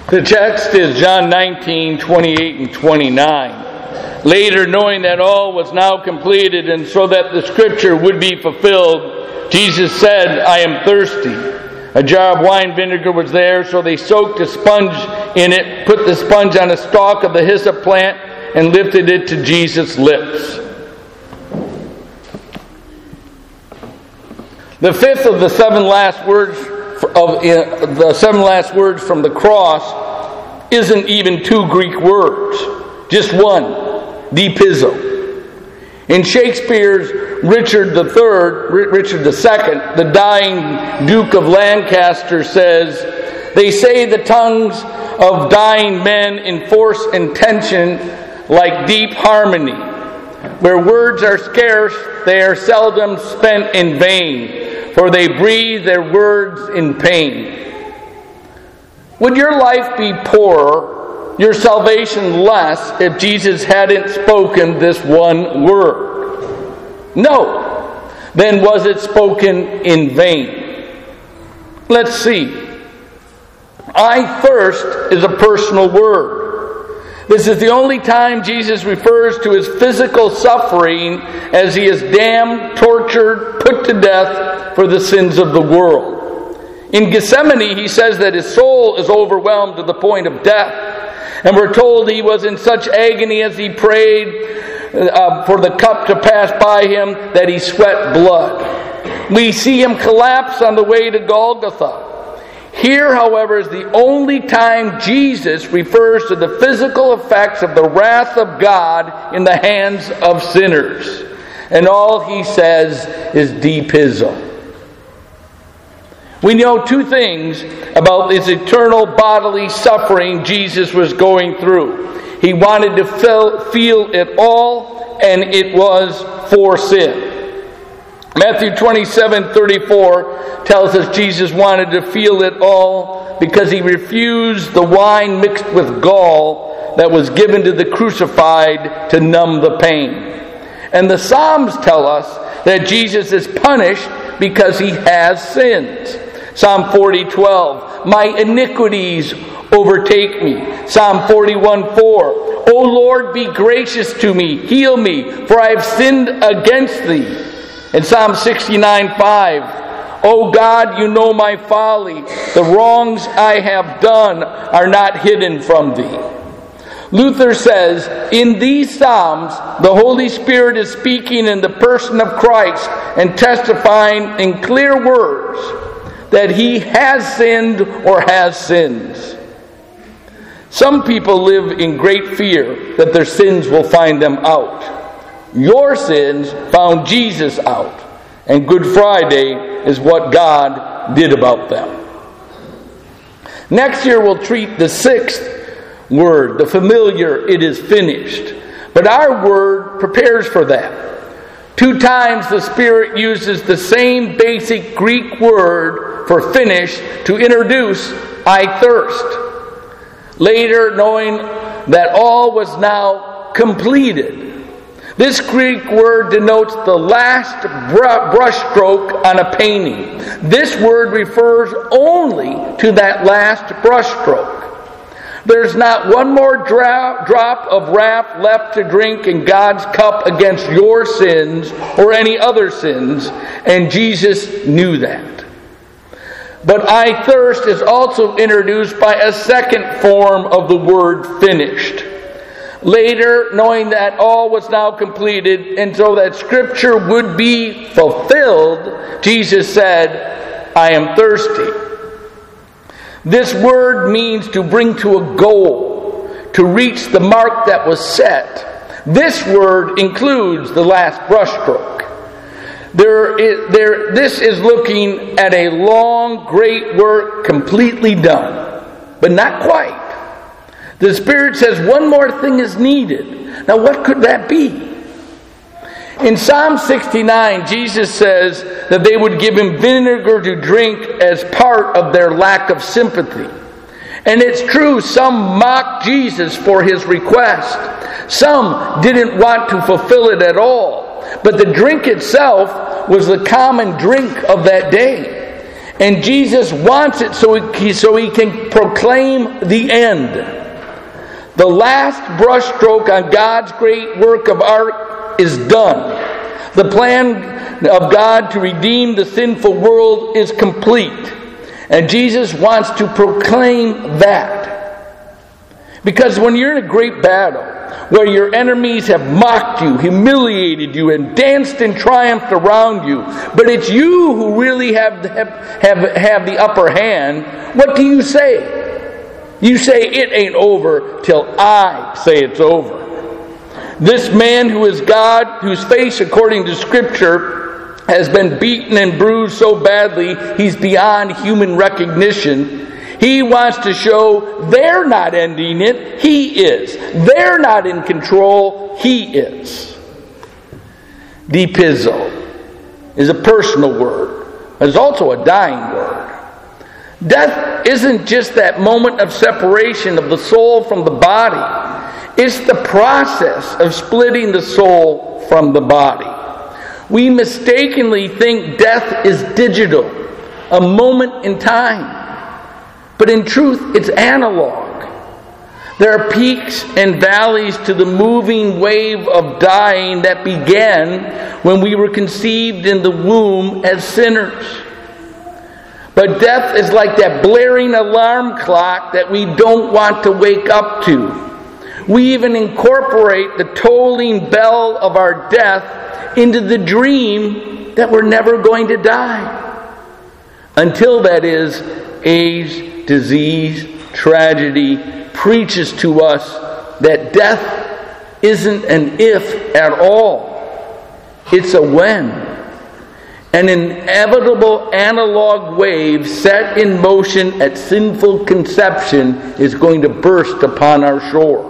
The text is John 19:28 and 29. Later, knowing that all was now completed, and so that the scripture would be fulfilled, Jesus said, "I am thirsty." A jar of wine vinegar was there, so they soaked a sponge in it, put the sponge on a stalk of the hyssop plant, and lifted it to Jesus' lips. The fifth of the seven last words from the cross isn't even two Greek words, just one, dipizo. In Shakespeare's Richard II, the dying Duke of Lancaster says, "They say the tongues of dying men enforce intention like deep harmony. Where words are scarce, they are seldom spent in vain, for they breathe their words in pain." Would your life be poorer, your salvation less, if Jesus hadn't spoken this one word? No. Then was it spoken in vain? Let's see. "I thirst" is a personal word. This is the only time Jesus refers to his physical suffering, as he is damned, tortured, put to death for the sins of the world. In Gethsemane, he says that his soul is overwhelmed to the point of death. And we're told he was in such agony as he prayed for the cup to pass by him that he sweat blood. We see him collapse on the way to Golgotha. Here, however, is the only time Jesus refers to the physical effects of the wrath of God in the hands of sinners. And all he says is dipizo. We know two things about this eternal bodily suffering Jesus was going through. He wanted to feel it all, and it was for sin. Matthew 27:34 tells us Jesus wanted to feel it all because he refused the wine mixed with gall that was given to the crucified to numb the pain. And the Psalms tell us that Jesus is punished because he has sinned. Psalm 40:12, "My iniquities overtake me." Psalm 41:4, "O Lord, be gracious to me, heal me, for I have sinned against thee." And Psalm 69:5, "O God, you know my folly. The wrongs I have done are not hidden from thee." Luther says, in these Psalms, the Holy Spirit is speaking in the person of Christ and testifying in clear words that he has sinned or has sins. Some people live in great fear that their sins will find them out. Your sins found Jesus out, and Good Friday is what God did about them. Next year we'll treat the sixth word, the familiar, "it is finished." But our word prepares for that. Two times the Spirit uses the same basic Greek word for finish to introduce "I thirst." Later, knowing that all was now completed. This Greek word denotes the last brushstroke on a painting. This word refers only to that last brushstroke. There's not one more drop of wrath left to drink in God's cup against your sins or any other sins, and Jesus knew that. But "I thirst" is also introduced by a second form of the word "finished." Later, knowing that all was now completed, and so that Scripture would be fulfilled, Jesus said, "I am thirsty." This word means to bring to a goal, to reach the mark that was set. This word includes the last brushstroke. This is looking at a long, great work completely done, but not quite. The Spirit says one more thing is needed. Now, what could that be? In Psalm 69, Jesus says that they would give him vinegar to drink as part of their lack of sympathy. And it's true, some mocked Jesus for his request. Some didn't want to fulfill it at all. But the drink itself was the common drink of that day. And Jesus wants it so he can proclaim the end. The last brushstroke on God's great work of art is done. The plan of God to redeem the sinful world is complete. And Jesus wants to proclaim that. Because when you're in a great battle, where your enemies have mocked you, humiliated you, and danced and triumphed around you, but it's you who really have the upper hand, what do you say? You say, it ain't over till I say it's over. This man who is God, whose face, according to Scripture, has been beaten and bruised so badly he's beyond human recognition, he wants to show they're not ending it, he is. They're not in control, he is. Dipizo is a personal word. It's also a dying word. Death isn't just that moment of separation of the soul from the body. It's the process of splitting the soul from the body. We mistakenly think death is digital, a moment in time. But in truth, it's analog. There are peaks and valleys to the moving wave of dying that began when we were conceived in the womb as sinners. But death is like that blaring alarm clock that we don't want to wake up to. We even incorporate the tolling bell of our death into the dream that we're never going to die. Until, that is, age, disease, tragedy preaches to us that death isn't an if at all. It's a when. An inevitable analog wave set in motion at sinful conception is going to burst upon our shore.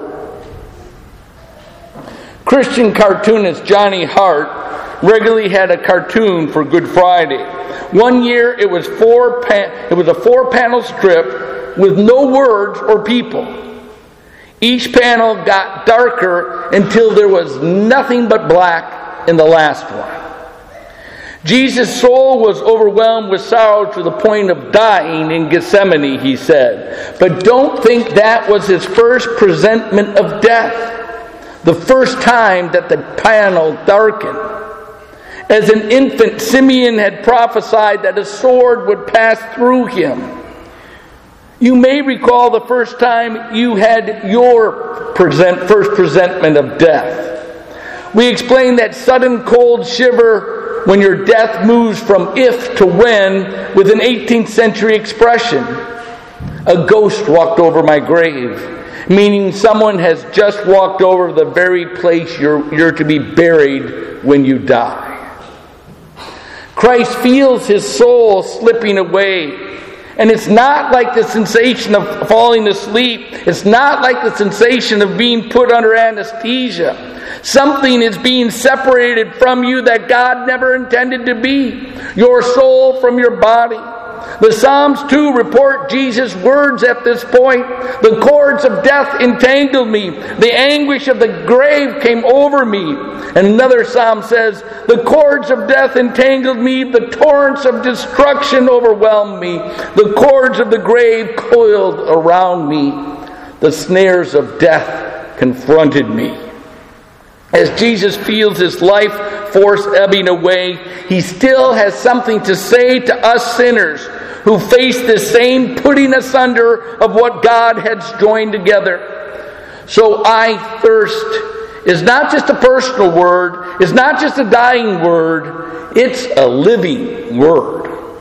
Christian cartoonist Johnny Hart regularly had a cartoon for Good Friday. One year it was a 4-panel strip with no words or people. Each panel got darker until there was nothing but black in the last one. Jesus' soul was overwhelmed with sorrow to the point of dying in Gethsemane, he said. But don't think that was his first presentment of death. The first time that the panel darkened. As an infant, Simeon had prophesied that a sword would pass through him. You may recall the first time you had your first presentment of death. We explained that sudden cold shiver when your death moves from if to when with an 18th century expression. A ghost walked over my grave. Meaning someone has just walked over the very place you're to be buried when you die. Christ feels his soul slipping away. And it's not like the sensation of falling asleep. It's not like the sensation of being put under anesthesia. Something is being separated from you that God never intended to be. Your soul from your body. The Psalms too report Jesus' words at this point. The cords of death entangled me. The anguish of the grave came over me. And another psalm says, the cords of death entangled me. The torrents of destruction overwhelmed me. The cords of the grave coiled around me. The snares of death confronted me. As Jesus feels his life force ebbing away, he still has something to say to us sinners who face the same putting asunder of what God has joined together. So I thirst is not just a personal word, it's not just a dying word, it's a living word.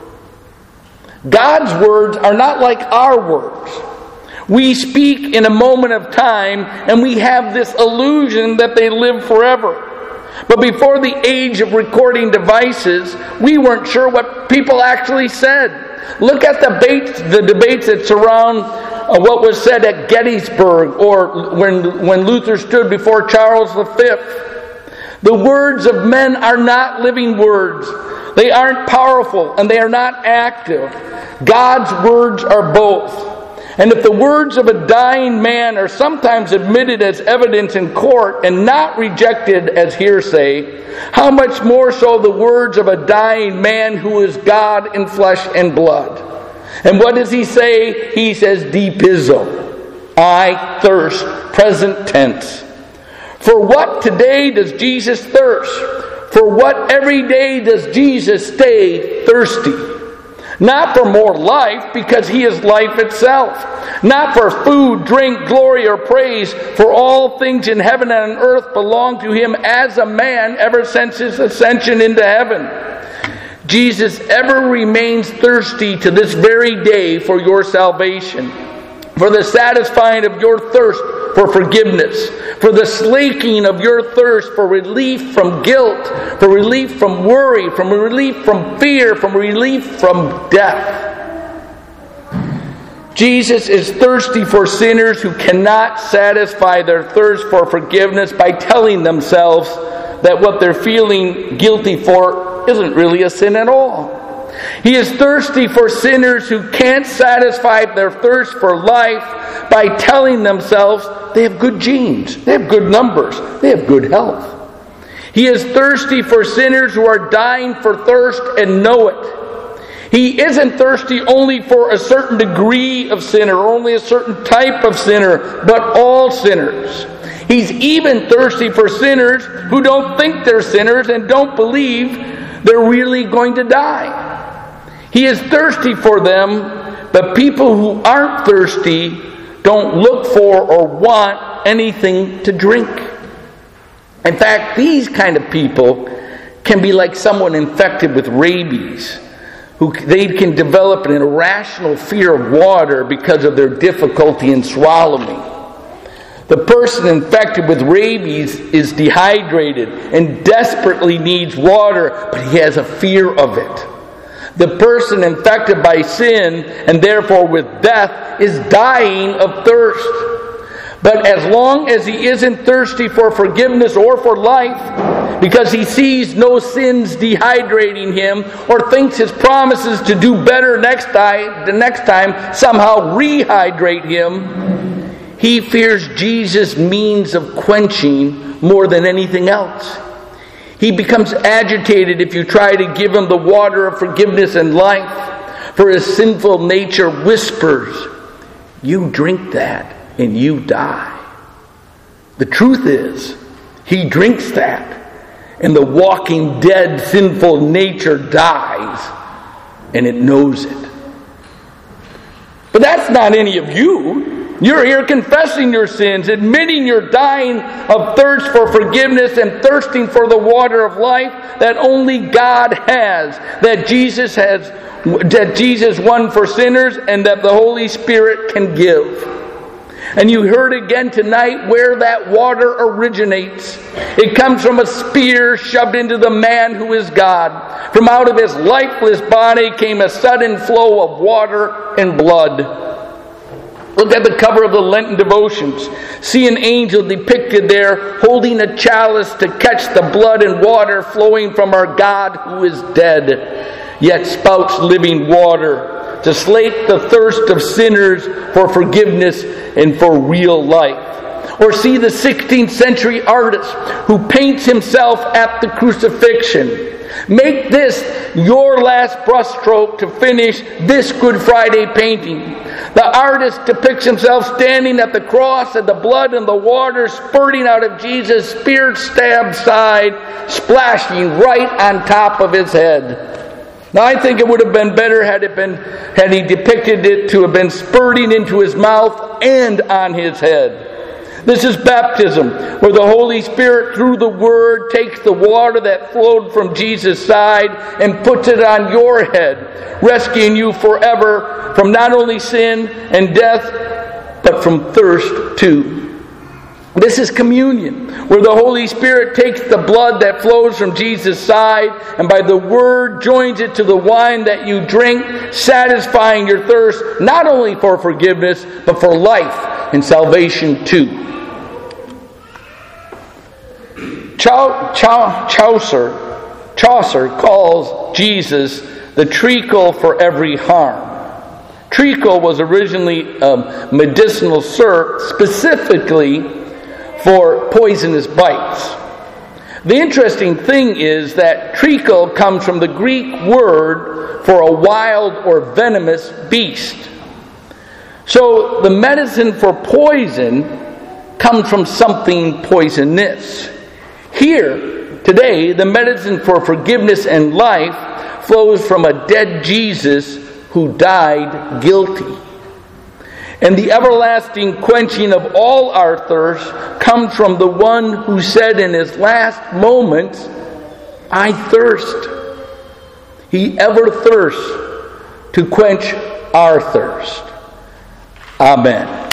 God's words are not like our words. We speak in a moment of time and we have this illusion that they live forever. But before the age of recording devices, we weren't sure what people actually said. Look at the debates that surround what was said at Gettysburg or when Luther stood before Charles V. The words of men are not living words. They aren't powerful and they are not active. God's words are both. And if the words of a dying man are sometimes admitted as evidence in court and not rejected as hearsay, how much more so the words of a dying man who is God in flesh and blood? And what does he say? He says, "Dipizo," I thirst, present tense. For what today does Jesus thirst? For what every day does Jesus stay thirsty? Not for more life, because he is life itself. Not for food, drink, glory, or praise, for all things in heaven and on earth belong to him as a man ever since his ascension into heaven. Jesus ever remains thirsty to this very day for your salvation, for the satisfying of your thirst for forgiveness, for the slaking of your thirst for relief from guilt, for relief from worry, from relief from fear, from relief from death. Jesus is thirsty for sinners who cannot satisfy their thirst for forgiveness by telling themselves that what they're feeling guilty for isn't really a sin at all. He is thirsty for sinners who can't satisfy their thirst for life by telling themselves they have good genes, they have good numbers, they have good health. He is thirsty for sinners who are dying for thirst and know it. He isn't thirsty only for a certain degree of sinner, or only a certain type of sinner, but all sinners. He's even thirsty for sinners who don't think they're sinners and don't believe they're really going to die. He is thirsty for them, but people who aren't thirsty don't look for or want anything to drink. In fact, these kind of people can be like someone infected with rabies, who they can develop an irrational fear of water because of their difficulty in swallowing. The person infected with rabies is dehydrated and desperately needs water, but he has a fear of it. The person infected by sin, and therefore with death, is dying of thirst. But as long as he isn't thirsty for forgiveness or for life, because he sees no sins dehydrating him, or thinks his promises to do better the next time somehow rehydrate him, he fears Jesus' means of quenching more than anything else. He becomes agitated if you try to give him the water of forgiveness and life, for his sinful nature whispers, "You drink that and you die." The truth is, he drinks that, and the walking dead sinful nature dies, and it knows it. But that's not any of you. You're here confessing your sins, admitting you're dying of thirst for forgiveness and thirsting for the water of life that only God has, that Jesus won for sinners, and that the Holy Spirit can give. And you heard again tonight where that water originates. It comes from a spear shoved into the man who is God. From out of his lifeless body came a sudden flow of water and blood. Look at the cover of the Lenten devotions. See an angel depicted there holding a chalice to catch the blood and water flowing from our God who is dead, yet spouts living water, to slake the thirst of sinners for forgiveness and for real life. Or see the 16th century artist who paints himself at the crucifixion. Make this your last brushstroke to finish this Good Friday painting. The artist depicts himself standing at the cross, and the blood and the water spurting out of Jesus' spear-stabbed side, splashing right on top of his head. Now, I think it would have been better had he depicted it to have been spurting into his mouth and on his head. This is baptism, where the Holy Spirit, through the Word, takes the water that flowed from Jesus' side and puts it on your head, rescuing you forever from not only sin and death, but from thirst too. This is communion, where the Holy Spirit takes the blood that flows from Jesus' side and by the Word joins it to the wine that you drink, satisfying your thirst not only for forgiveness, but for life and salvation too. Chaucer calls Jesus the treacle for every harm. Treacle was originally a medicinal syrup specifically for poisonous bites. The interesting thing is that treacle comes from the Greek word for a wild or venomous beast. So the medicine for poison comes from something poisonous. Here, today, the medicine for forgiveness and life flows from a dead Jesus who died guilty. And the everlasting quenching of all our thirst comes from the one who said in his last moments, I thirst. He ever thirsts to quench our thirst. Amen.